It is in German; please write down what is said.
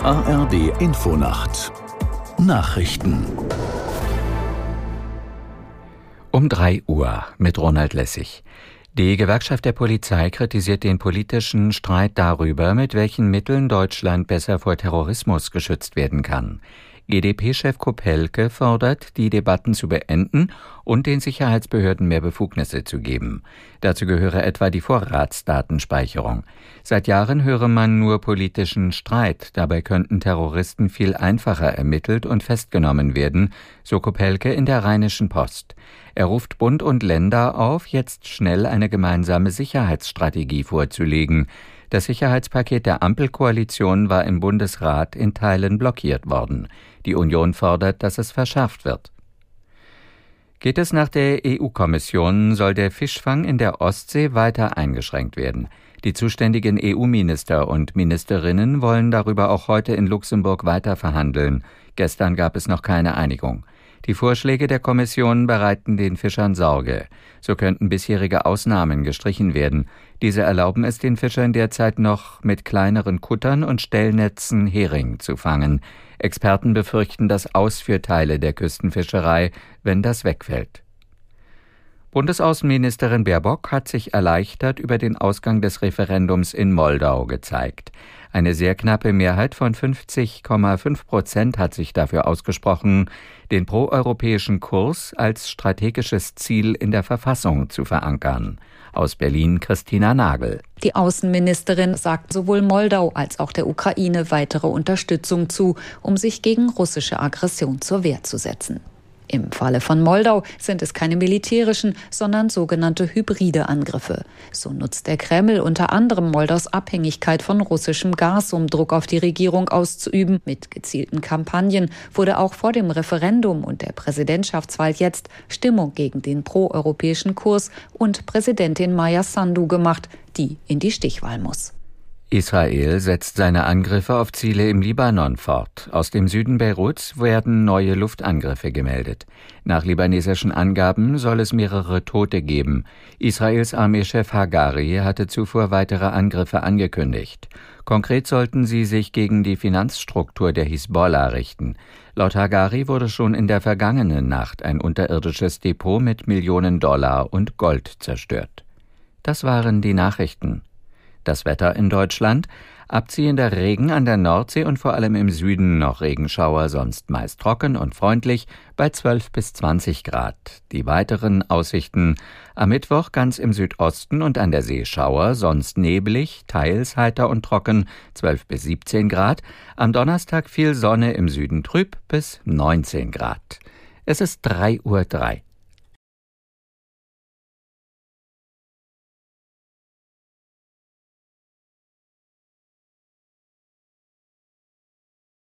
Die ARD Infonacht Nachrichten Um 3 Uhr mit Ronald Lessig. Die Gewerkschaft der Polizei kritisiert den politischen Streit darüber, mit welchen Mitteln Deutschland besser vor Terrorismus geschützt werden kann. GdP-Chef Kopelke fordert, die Debatten zu beenden und den Sicherheitsbehörden mehr Befugnisse zu geben. Dazu gehöre etwa die Vorratsdatenspeicherung. Seit Jahren höre man nur politischen Streit. Dabei könnten Terroristen viel einfacher ermittelt und festgenommen werden, so Kopelke in der Rheinischen Post. Er ruft Bund und Länder auf, jetzt schnell eine gemeinsame Sicherheitsstrategie vorzulegen. Das Sicherheitspaket der Ampelkoalition war im Bundesrat in Teilen blockiert worden. Die Union fordert, dass es verschärft wird. Geht es nach der EU-Kommission, soll der Fischfang in der Ostsee weiter eingeschränkt werden. Die zuständigen EU-Minister und Ministerinnen wollen darüber auch heute in Luxemburg weiter verhandeln. Gestern gab es noch keine Einigung. Die Vorschläge der Kommission bereiten den Fischern Sorge. So könnten bisherige Ausnahmen gestrichen werden. Diese erlauben es den Fischern derzeit noch, mit kleineren Kuttern und Stellnetzen Hering zu fangen. Experten befürchten das Aus für Teile der Küstenfischerei, wenn das wegfällt. Bundesaußenministerin Baerbock hat sich erleichtert über den Ausgang des Referendums in Moldau gezeigt. Eine sehr knappe Mehrheit von 50,5% hat sich dafür ausgesprochen, den proeuropäischen Kurs als strategisches Ziel in der Verfassung zu verankern. Aus Berlin Christina Nagel. Die Außenministerin sagt sowohl Moldau als auch der Ukraine weitere Unterstützung zu, um sich gegen russische Aggression zur Wehr zu setzen. Im Falle von Moldau sind es keine militärischen, sondern sogenannte hybride Angriffe. So nutzt der Kreml unter anderem Moldaus Abhängigkeit von russischem Gas, um Druck auf die Regierung auszuüben. Mit gezielten Kampagnen wurde auch vor dem Referendum und der Präsidentschaftswahl jetzt Stimmung gegen den proeuropäischen Kurs und Präsidentin Maia Sandu gemacht, die in die Stichwahl muss. Israel setzt seine Angriffe auf Ziele im Libanon fort. Aus dem Süden Beiruts werden neue Luftangriffe gemeldet. Nach libanesischen Angaben soll es mehrere Tote geben. Israels Armeechef Hagari hatte zuvor weitere Angriffe angekündigt. Konkret sollten sie sich gegen die Finanzstruktur der Hisbollah richten. Laut Hagari wurde schon in der vergangenen Nacht ein unterirdisches Depot mit Millionen Dollar und Gold zerstört. Das waren die Nachrichten. Das Wetter in Deutschland: abziehender Regen an der Nordsee und vor allem im Süden noch Regenschauer, sonst meist trocken und freundlich bei 12 bis 20 Grad. Die weiteren Aussichten: am Mittwoch ganz im Südosten und an der See Schauer, sonst neblig, teils heiter und trocken, 12 bis 17 Grad. Am Donnerstag viel Sonne, im Süden trüb bis 19 Grad. Es ist 3:03 Uhr.